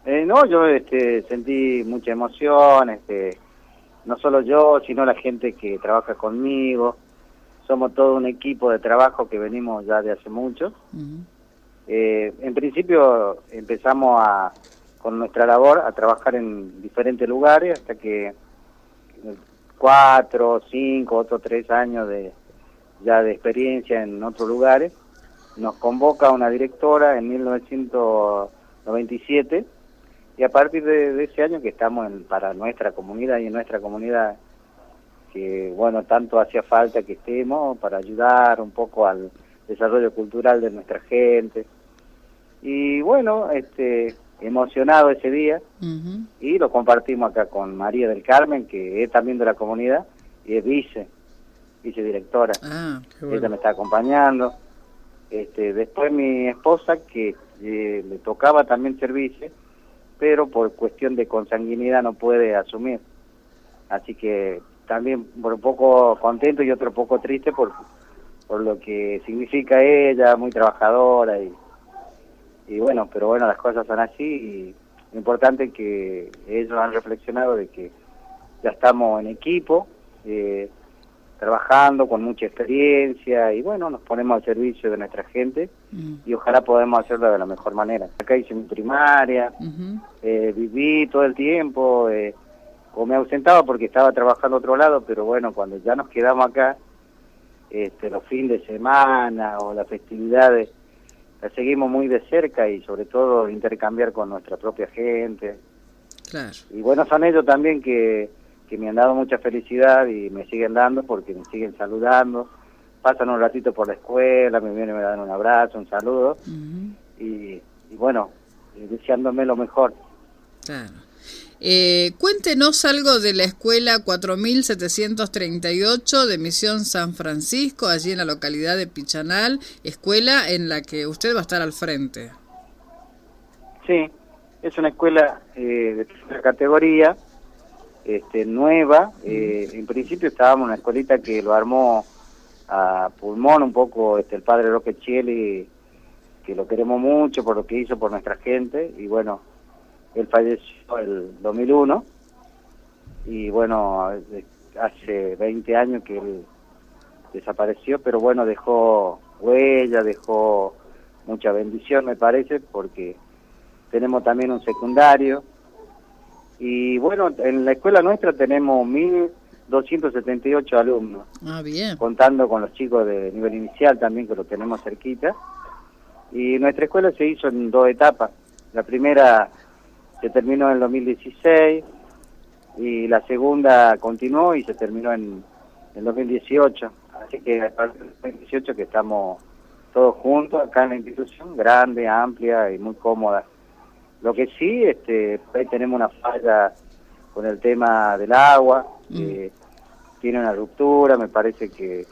No, yo sentí mucha emoción, no solo yo, sino la gente que trabaja conmigo. Somos todo un equipo de trabajo que venimos ya de hace mucho. Uh-huh. En principio empezamos con nuestra labor a trabajar en diferentes lugares hasta que 4, 5, otros 3 años ya de experiencia en otros lugares. Nos convoca una directora en 1997 y a partir de ese año que estamos para nuestra comunidad y en nuestra comunidad que bueno, tanto hacía falta que estemos para ayudar un poco al desarrollo cultural de nuestra gente. Y bueno, emocionado ese día, Uh-huh. y lo compartimos acá con María del Carmen, que es también de la comunidad y es vicedirectora. Ah, qué bueno. Ella me está acompañando. Después mi esposa, que le tocaba también ser vice, pero por cuestión de consanguinidad no puede asumir. Así que también por un poco contento y otro poco triste por lo que significa ella, muy trabajadora y bueno, pero bueno, las cosas son así y lo importante es que ellos han reflexionado de que ya estamos en equipo, trabajando con mucha experiencia y bueno, nos ponemos al servicio de nuestra gente y ojalá podamos hacerlo de la mejor manera. Acá hice mi primaria, Uh-huh. Viví todo el tiempo, o me ausentaba porque estaba trabajando a otro lado, pero bueno, cuando ya nos quedamos acá, los fines de semana o las festividades, las seguimos muy de cerca y sobre todo intercambiar con nuestra propia gente. Claro. Y bueno, son ellos también que me han dado mucha felicidad y me siguen dando porque me siguen saludando. Pasan un ratito por la escuela, me vienen, me dan un abrazo, un saludo. Uh-huh. Y bueno, deseándome lo mejor. Claro. Cuéntenos algo de la escuela 4738 de Misión San Francisco, allí en la localidad de Pichanal, escuela en la que usted va a estar al frente. Sí, es una escuela de tercera categoría, nueva. En principio estábamos en una escuelita que lo armó a pulmón un poco el padre Roque Chieli, que lo queremos mucho por lo que hizo por nuestra gente, y bueno, él falleció el 2001 y bueno, hace 20 años que él desapareció, pero bueno, dejó huella, dejó mucha bendición, me parece, porque tenemos también un secundario y bueno, en la escuela nuestra tenemos 1.278 alumnos. Ah, bien. Contando con los chicos de nivel inicial también, que lo tenemos cerquita. Y nuestra escuela se hizo en 2 etapas. La primera se terminó en el 2016 y la segunda continuó y se terminó en el 2018. Así que a partir del 2018 que estamos todos juntos acá en la institución, grande, amplia y muy cómoda. Lo que sí, ahí tenemos una falla con el tema del agua, tiene una ruptura, me parece que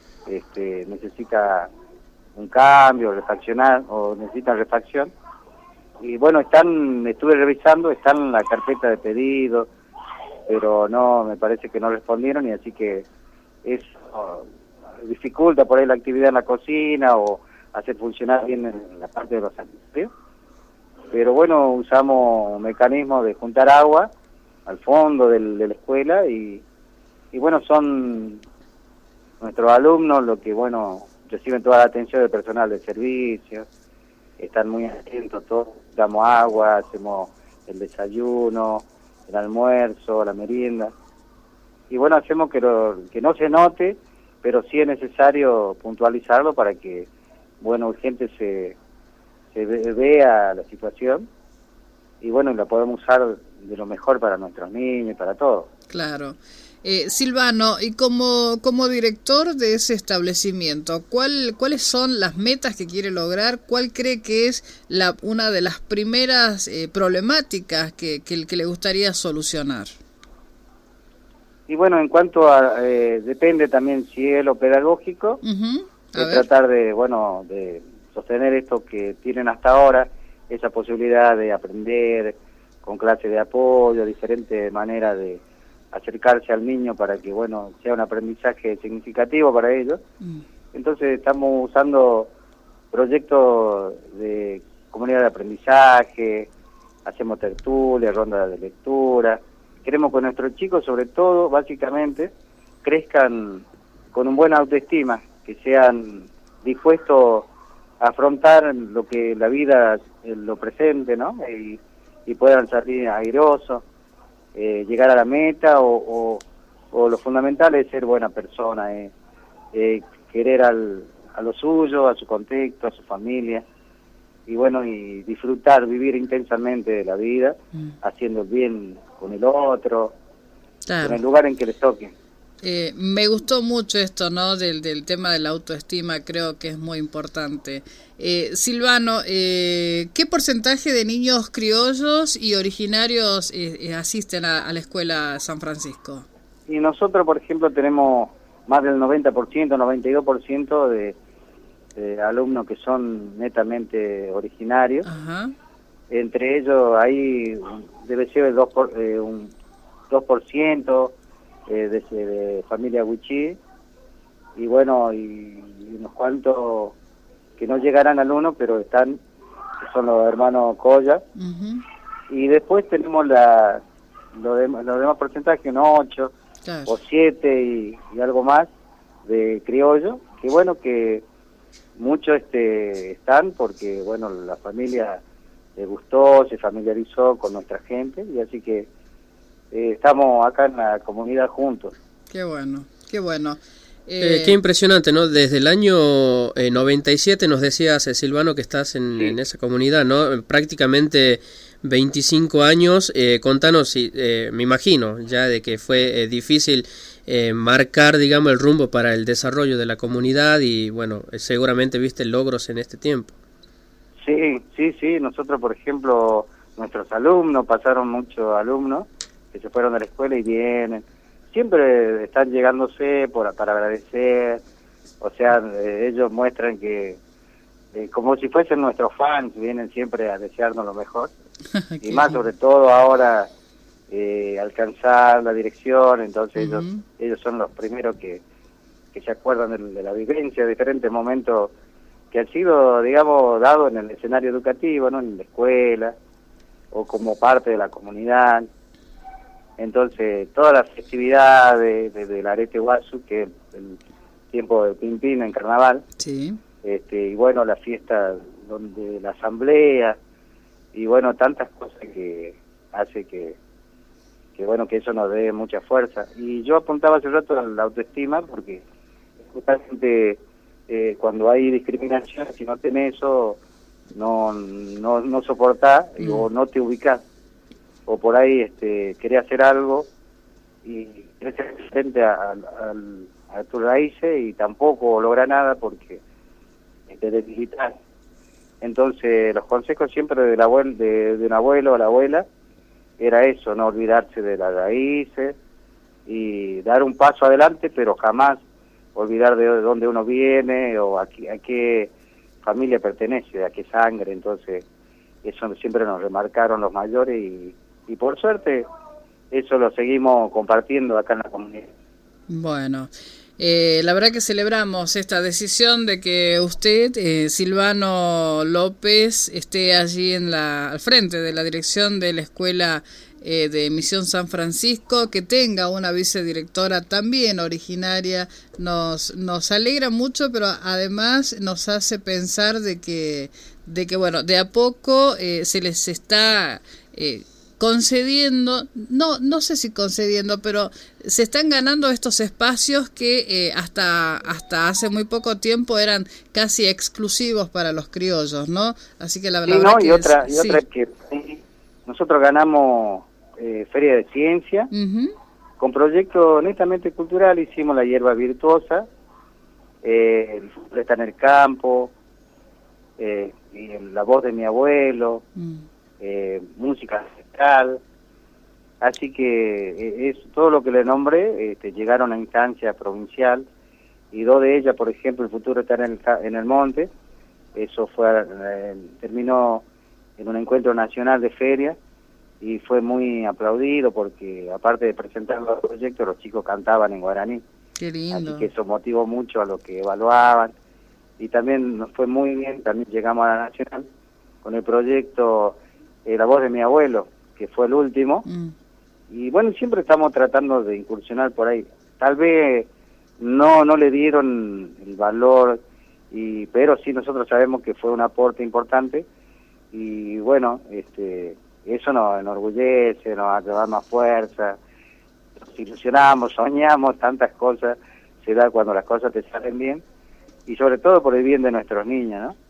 necesita un cambio, necesita refacción. Y bueno, estuve revisando, están en la carpeta de pedido, pero no, me parece que no respondieron y así que eso dificulta por ahí la actividad en la cocina o hacer funcionar bien en la parte de los sanitarios. Pero bueno, usamos un mecanismo de juntar agua al fondo de la escuela y bueno, son nuestros alumnos los que, bueno, reciben toda la atención del personal de servicio, están muy atentos, todos damos agua, hacemos el desayuno, el almuerzo, la merienda, y bueno, hacemos que no se note, pero sí es necesario puntualizarlo para que, bueno, gente se vea la situación, y bueno, la podemos usar de lo mejor para nuestros niños y para todos. Claro. Silvano, y como director de ese establecimiento, ¿cuáles son las metas que quiere lograr? ¿Cuál cree que es una de las primeras problemáticas que le gustaría solucionar? Y bueno, en cuanto a, depende también si es lo pedagógico, Uh-huh. tratar de sostener esto que tienen hasta ahora, esa posibilidad de aprender con clases de apoyo, diferentes maneras de acercarse al niño para que, bueno, sea un aprendizaje significativo para ellos. Entonces estamos usando proyectos de comunidad de aprendizaje, hacemos tertulias, rondas de lectura. Queremos que nuestros chicos, sobre todo, básicamente, crezcan con un buena autoestima, que sean dispuestos a afrontar lo que la vida lo presente, ¿no? Y puedan salir airosos, llegar a la meta, o lo fundamental es ser buena persona, querer a lo suyo, a su contexto, a su familia, y bueno, y disfrutar, vivir intensamente de la vida, haciendo el bien con el otro, claro, en el lugar en que les toque. Me gustó mucho esto, ¿no? Del tema de la autoestima, creo que es muy importante. Silvano, ¿qué porcentaje de niños criollos y originarios asisten a la escuela San Francisco? Y nosotros, por ejemplo, tenemos más del 90%, 92% de alumnos que son netamente originarios. Ajá. Entre ellos hay, debe ser el 2% de familia wichí, y bueno, y unos cuantos que no llegarán al 1, pero están, que son los hermanos Colla. Y después tenemos los demás porcentajes, unos 8 claro, o 7 y algo más de criollo, que bueno, que muchos están porque bueno, la familia le gustó, se familiarizó con nuestra gente, y así que estamos acá en la comunidad juntos. Qué bueno, qué bueno. Qué impresionante, ¿no? Desde el año 97 nos decías, Silvano, que estás Sí. en esa comunidad, ¿no? Prácticamente 25 años. Contanos, me imagino, ya de que fue difícil marcar, digamos, el rumbo para el desarrollo de la comunidad, y bueno, seguramente viste logros en este tiempo. Sí, nosotros, por ejemplo, nuestros alumnos, pasaron muchos alumnos que se fueron de la escuela y vienen, siempre están llegándose para agradecer, o sea, ellos muestran que como si fuesen nuestros fans, vienen siempre a desearnos lo mejor, y más sobre todo ahora alcanzar la dirección, entonces ellos son los primeros que se acuerdan de la vivencia, de diferentes momentos que han sido, digamos, dados en el escenario educativo, ¿no? En la escuela, o como parte de la comunidad. Entonces, todas las festividades del Arete Guasu, que es el tiempo de Pimpín en carnaval, sí, y bueno, la fiesta donde la asamblea, y bueno, tantas cosas que hace que bueno, que eso nos dé mucha fuerza. Y yo apuntaba hace rato a la autoestima, porque justamente cuando hay discriminación, si no tenés eso, no soportás, o no te ubicás, o por ahí querés hacer algo y querés ser frente a tus raíces y tampoco logra nada porque te debilitas. Entonces los consejos siempre de un abuelo o la abuela era eso, no olvidarse de las raíces y dar un paso adelante, pero jamás olvidar de dónde uno viene o a qué familia pertenece, a qué sangre. Entonces eso siempre nos remarcaron los mayores, y por suerte eso lo seguimos compartiendo acá en la comunidad. Bueno, la verdad que celebramos esta decisión de que usted, Silvano López, esté allí al frente de la dirección de la escuela de Misión San Francisco, que tenga una vicedirectora también originaria. Nos alegra mucho, pero además nos hace pensar de que bueno, de a poco se les está concediendo, no sé si concediendo, pero se están ganando estos espacios que hasta hace muy poco tiempo eran casi exclusivos para los criollos, ¿no? Así que la verdad que otra es que nosotros ganamos Feria de Ciencia, con proyectos netamente cultural. Hicimos la hierba virtuosa, el fútbol está en el campo, y la voz de mi abuelo, música ancestral. Así que es todo lo que le nombré. Llegaron a instancia provincial, y dos de ellas, por ejemplo, el futuro está en el monte. Eso terminó en un encuentro nacional de feria, y fue muy aplaudido porque, aparte de presentar los proyectos, los chicos cantaban en guaraní. Qué lindo. Así que eso motivó mucho a los que evaluaban, y también nos fue muy bien. También llegamos a la nacional con el proyecto La voz de mi abuelo, que fue el último. Y bueno, siempre estamos tratando de incursionar por ahí. Tal vez no le dieron el valor, pero sí nosotros sabemos que fue un aporte importante. Y bueno, eso nos enorgullece, nos da más fuerza, nos ilusionamos, soñamos, tantas cosas se da cuando las cosas te salen bien, y sobre todo por el bien de nuestros niños, ¿no?